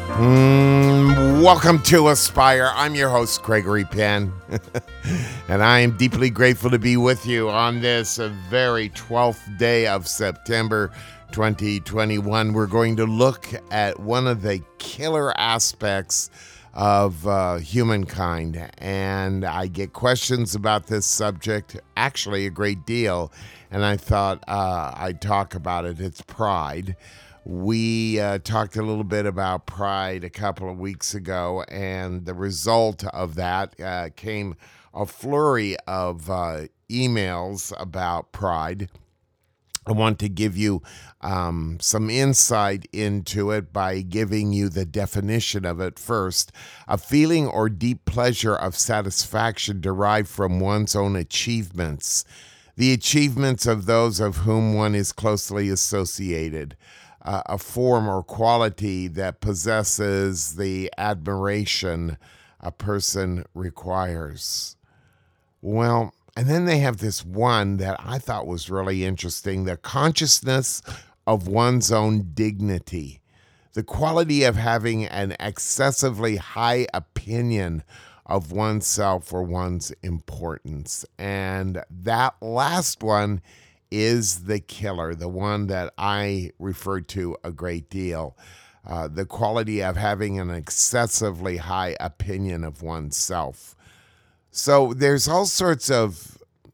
Welcome to Aspire. I'm your host, Gregory Penn, and I am deeply grateful to be with you on this very 12th day of September 2021. We're going to look at one of the killer aspects of humankind, and I get questions about this subject, actually a great deal, and I thought I'd talk about it. It's pride. We talked a little bit about pride a couple of weeks ago, and the result of that came a flurry of emails about pride. I want to give you some insight into it by giving you the definition of it first. A feeling or deep pleasure of satisfaction derived from one's own achievements, the achievements of those of whom one is closely associated. A form or quality that possesses the admiration a person requires. Well, and then they have this one that I thought was really interesting, the consciousness of one's own dignity, the quality of having an excessively high opinion of oneself or one's importance. And that last one is the killer, the one that I refer to a great deal. The quality of having an excessively high opinion of oneself. So there's all sorts of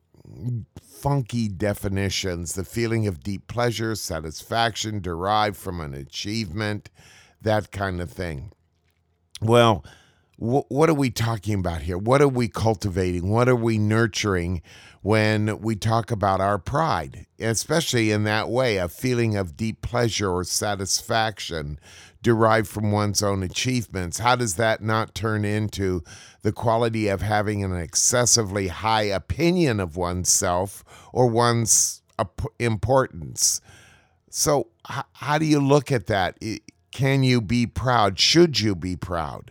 funky definitions. The feeling of deep pleasure, satisfaction derived from an achievement, that kind of thing. Well, what are we talking about here? What are we cultivating? What are we nurturing when we talk about our pride, especially in that way, a feeling of deep pleasure or satisfaction derived from one's own achievements? How does that not turn into the quality of having an excessively high opinion of oneself or one's importance? So how do you look at that? Can you be proud? Should you be proud?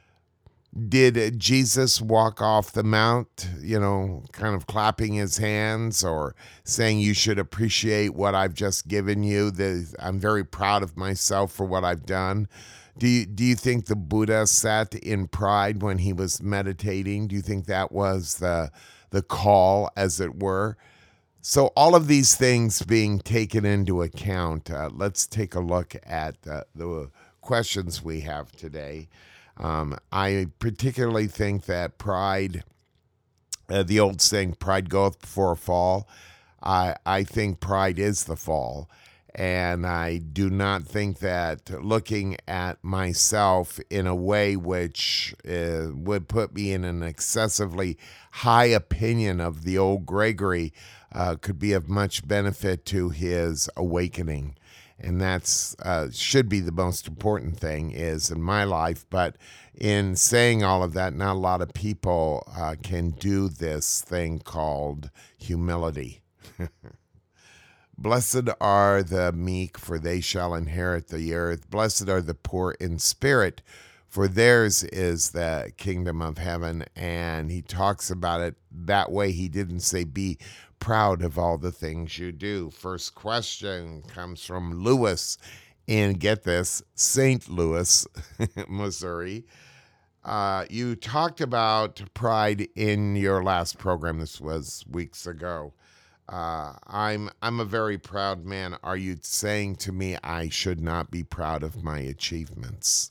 Did Jesus walk off the mount, kind of clapping his hands or saying you should appreciate what I've just given you? I'm very proud of myself for what I've done. Do you think the Buddha sat in pride when he was meditating? Do you think that was the call, as it were? So all of these things being taken into account, let's take a look at the questions we have today. I particularly think that pride, the old saying, pride goeth before a fall, I think pride is the fall. And I do not think that looking at myself in a way which would put me in an excessively high opinion of the old Gregory could be of much benefit to his awakening. And that's should be the most important thing is in my life. But in saying all of that, not a lot of people can do this thing called humility. Blessed are the meek, for they shall inherit the earth. Blessed are the poor in spirit, for theirs is the kingdom of heaven. And he talks about it that way. He didn't say be proud of all the things you do. First question comes from Lewis in, get this, St. Louis, Missouri. You talked about pride in your last program. This was weeks ago. I'm a very proud man. Are you saying to me I should not be proud of my achievements?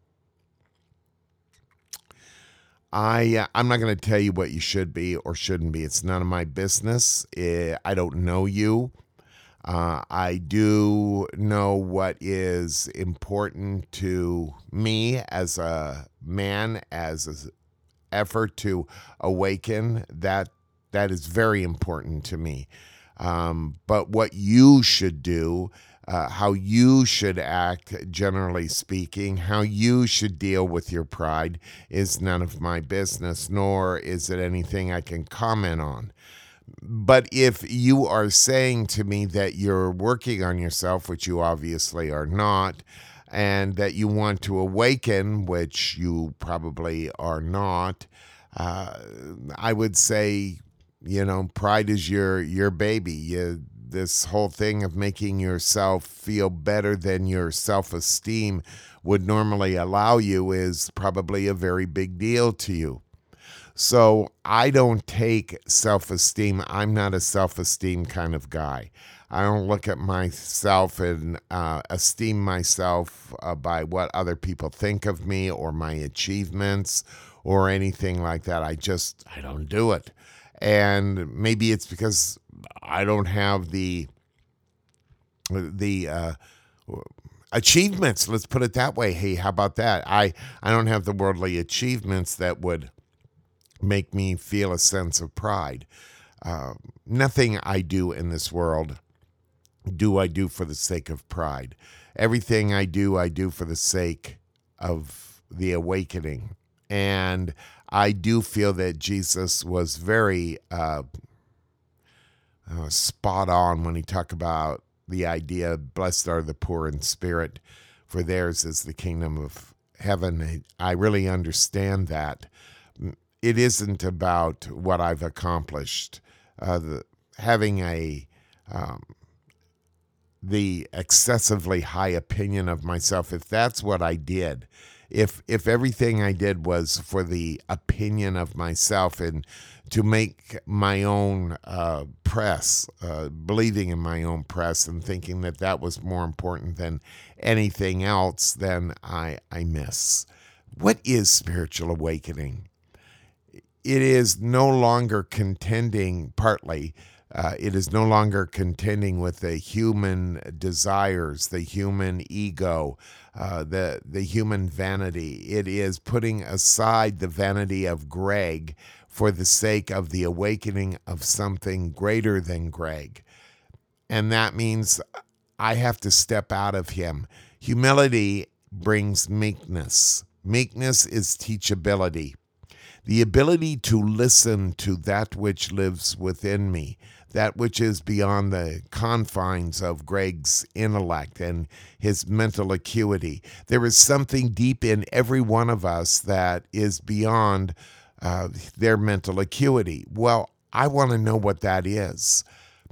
I'm not going to tell you what you should be or shouldn't be. It's none of my business. I don't know you. I do know what is important to me as a man, as an effort to awaken. That is very important to me. But what you should do, how you should act, generally speaking, how you should deal with your pride is none of my business, nor is it anything I can comment on. But if you are saying to me that you're working on yourself, which you obviously are not, and that you want to awaken, which you probably are not, I would say, pride is your baby. this whole thing of making yourself feel better than your self-esteem would normally allow you is probably a very big deal to you. So I don't take self-esteem. I'm not a self-esteem kind of guy. I don't look at myself and esteem myself by what other people think of me or my achievements or anything like that. I don't do it. And maybe it's because I don't have the achievements. Let's put it that way. Hey, how about that? I don't have the worldly achievements that would make me feel a sense of pride. Nothing I do in this world do I do for the sake of pride. Everything I do for the sake of the awakening. And I do feel that Jesus was very spot on when he talked about the idea, blessed are the poor in spirit, for theirs is the kingdom of heaven. I really understand that. It isn't about what I've accomplished. Having the excessively high opinion of myself, if that's what I did, if everything I did was for the opinion of myself and to make my own press, believing in my own press and thinking that that was more important than anything else, then I miss. What is spiritual awakening? It is no longer contending, it is no longer contending with the human desires, the human ego, the human vanity. It is putting aside the vanity of Greg for the sake of the awakening of something greater than Greg. And that means I have to step out of him. Humility brings meekness. Meekness is teachability. The ability to listen to that which lives within me, that which is beyond the confines of Greg's intellect and his mental acuity. There is something deep in every one of us that is beyond their mental acuity. Well, I want to know what that is.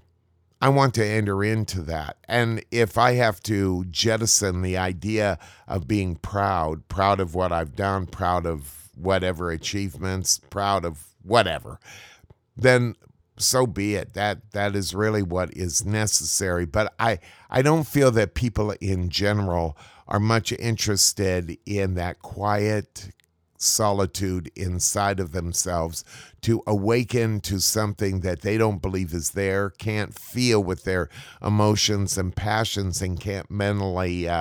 I want to enter into that. And if I have to jettison the idea of being proud of what I've done, proud of whatever achievements, proud of whatever, then so be it. That is really what is necessary. But I don't feel that people in general are much interested in that quiet solitude inside of themselves to awaken to something that they don't believe is there, can't feel with their emotions and passions, and can't mentally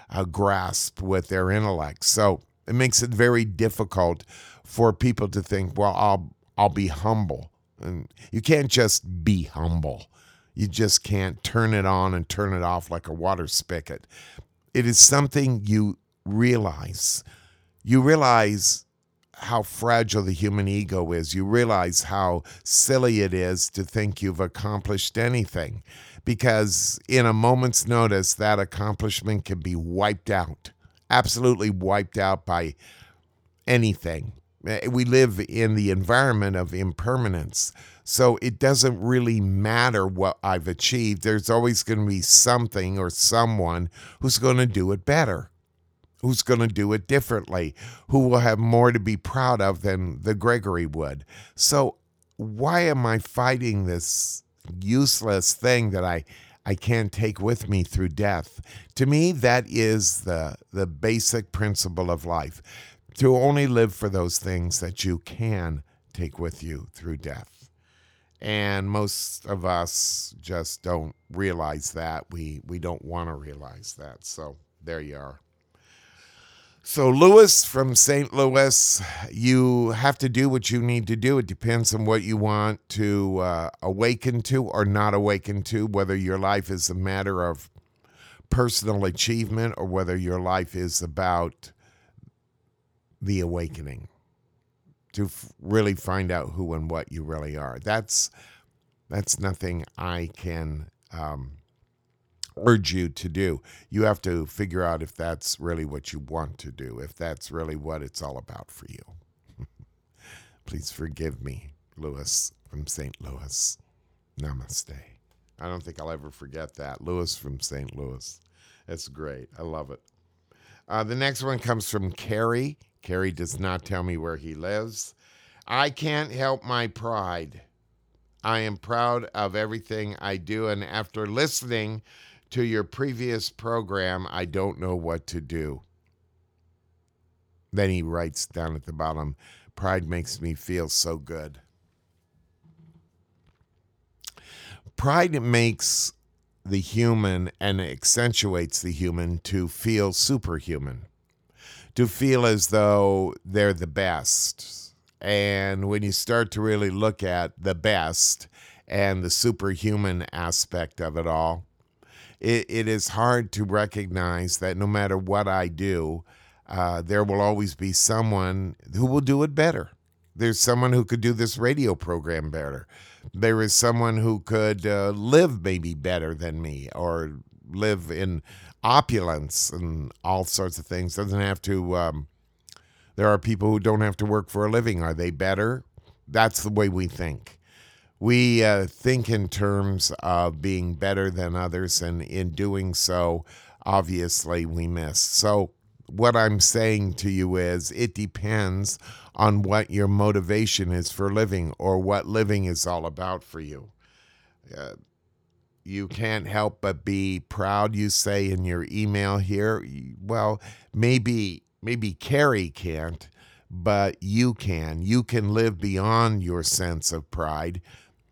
grasp with their intellect. So it makes it very difficult for people to think, well, I'll be humble. And you can't just be humble. You just can't turn it on and turn it off like a water spigot. It is something you realize. You realize how fragile the human ego is. You realize how silly it is to think you've accomplished anything, because in a moment's notice, that accomplishment can be wiped out, absolutely wiped out by anything. We live in the environment of impermanence, so it doesn't really matter what I've achieved. There's always going to be something or someone who's going to do it better, who's going to do it differently, who will have more to be proud of than the Gregory would. So why am I fighting this useless thing that I can't take with me through death? To me, that is the basic principle of life, to only live for those things that you can take with you through death. And most of us just don't realize that. We don't want to realize that. So there you are. So Louis from St. Louis, you have to do what you need to do. It depends on what you want to awaken to or not awaken to, whether your life is a matter of personal achievement or whether your life is about the awakening, to really find out who and what you really are. That's nothing I can urge you to do. You have to figure out if that's really what you want to do, if that's really what it's all about for you. Please forgive me, Louis from St. Louis. Namaste. I don't think I'll ever forget that. Louis from St. Louis. That's great. I love it. The next one comes from Carrie. Carrie does not tell me where he lives. I can't help my pride. I am proud of everything I do, and after listening to your previous program, I don't know what to do. Then he writes down at the bottom, pride makes me feel so good. Pride makes the human and accentuates the human to feel superhuman, to feel as though they're the best. And when you start to really look at the best and the superhuman aspect of it all, it is hard to recognize that no matter what I do, there will always be someone who will do it better. There's someone who could do this radio program better. There is someone who could live maybe better than me, or live in opulence and all sorts of things. Doesn't have to, there are people who don't have to work for a living. Are they better? That's the way we think. We think in terms of being better than others, and in doing so, obviously, we miss. So what I'm saying to you is it depends on what your motivation is for living, or what living is all about for you. You can't help but be proud, you say in your email here. Well, maybe Carrie can't, but you can. You can live beyond your sense of pride.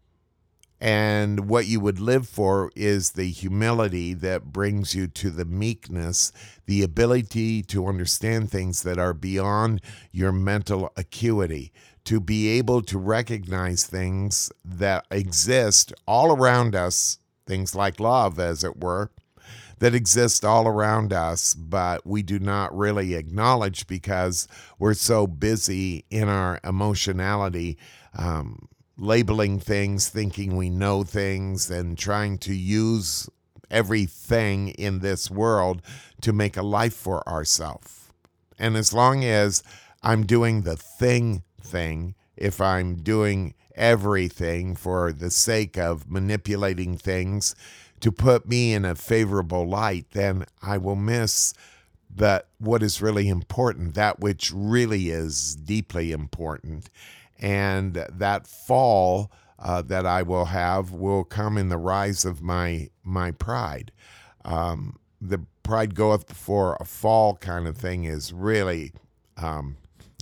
And what you would live for is the humility that brings you to the meekness, the ability to understand things that are beyond your mental acuity, to be able to recognize things that exist all around us, things like love, as it were, that exist all around us, but we do not really acknowledge because we're so busy in our emotionality, labeling things, thinking we know things, and trying to use everything in this world to make a life for ourselves. And as long as I'm doing the thing, if I'm doing everything for the sake of manipulating things to put me in a favorable light, then I will miss that what is really important, that which really is deeply important. And that fall that I will have will come in the rise of my pride. The pride goeth before a fall kind of thing is really kind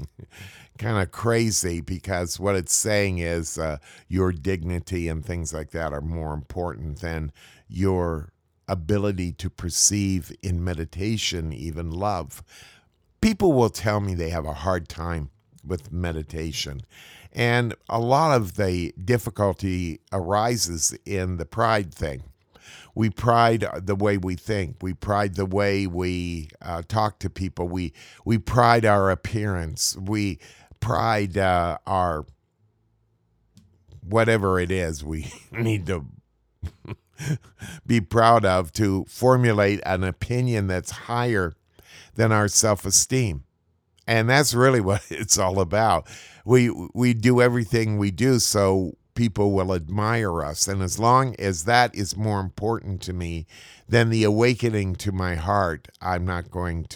of crazy, because what it's saying is your dignity and things like that are more important than your ability to perceive in meditation, even love. People will tell me they have a hard time with meditation. And a lot of the difficulty arises in the pride thing. We pride the way we think. We pride the way we talk to people. We pride our appearance. We pride our whatever it is we need to be proud of, to formulate an opinion that's higher than our self-esteem. And that's really what it's all about. We do everything we do so people will admire us. And as long as that is more important to me than the awakening to my heart, I'm not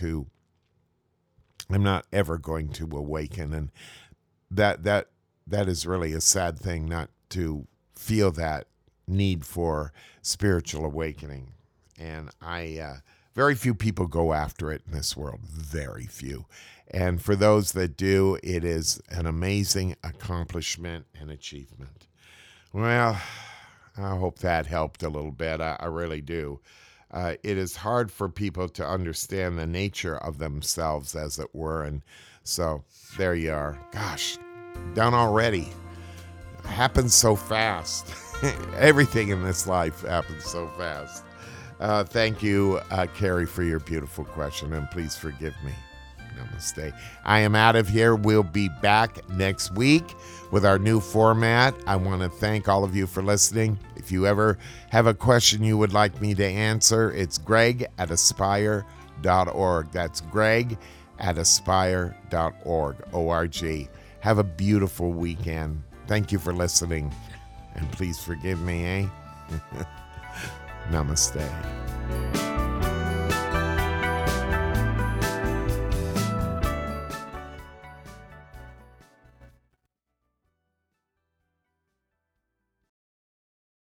ever going to awaken. And that is really a sad thing, not to feel that need for spiritual awakening. And very few people go after it in this world. Very few. And for those that do, it is an amazing accomplishment and achievement. Well, I hope that helped a little bit. I really do. It is hard for people to understand the nature of themselves, as it were. And so there you are. Gosh, done already. It happens so fast. Everything in this life happens so fast. Thank you, Carrie, for your beautiful question, and please forgive me. Namaste. I am out of here. We'll be back next week with our new format. I want to thank all of you for listening. If you ever have a question you would like me to answer, it's greg@aspire.org. That's greg@aspire.org. O-R-G. Have a beautiful weekend. Thank you for listening. And please forgive me, Namaste.